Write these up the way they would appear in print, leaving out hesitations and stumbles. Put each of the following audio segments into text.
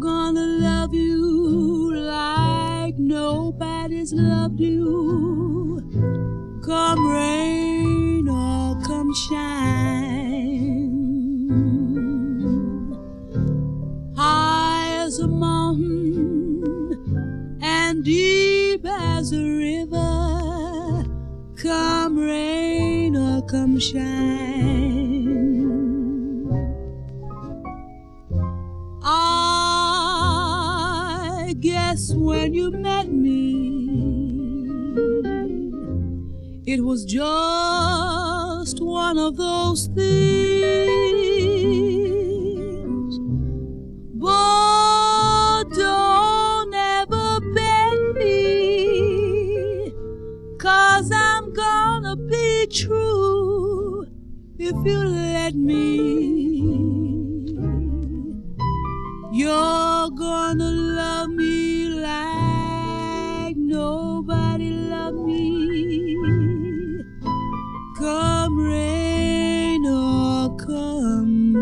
gonna love you like nobody's loved you. Come rain or come shine, high as a mountain and deep as a river. Come rain or come shine. I guess when you met me, it was just one of those things. But don't ever bet me, 'cause I'm gonna be true if you let me. You're gonna love me like nobody loved me. Come rain or come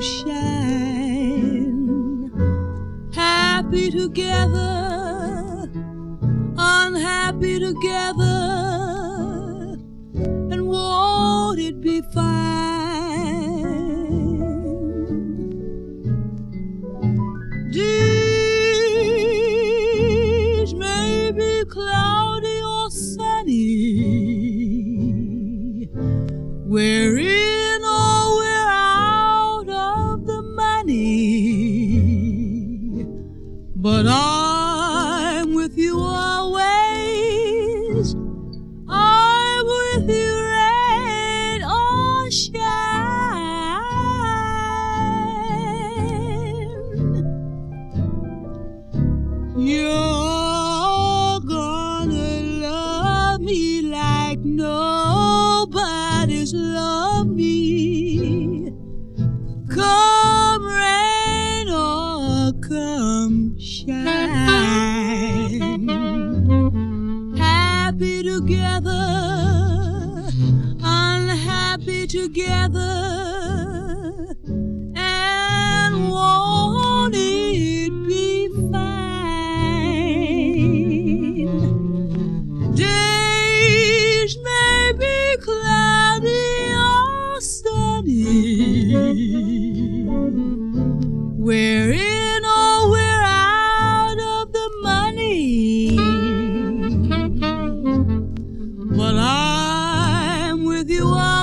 shine, happy together, unhappy together, and won't it be fine? Days may be cloudy or sunny, we're in or we're out of the money, but I'm with you always. I'm with you rain or shine. You're gonna love me like nobody's loved me. Come rain or come shine, happy together, unhappy together, and won't it be fine? Days may be cloudy or sunny, we're in or we're out of the money, but I'm with you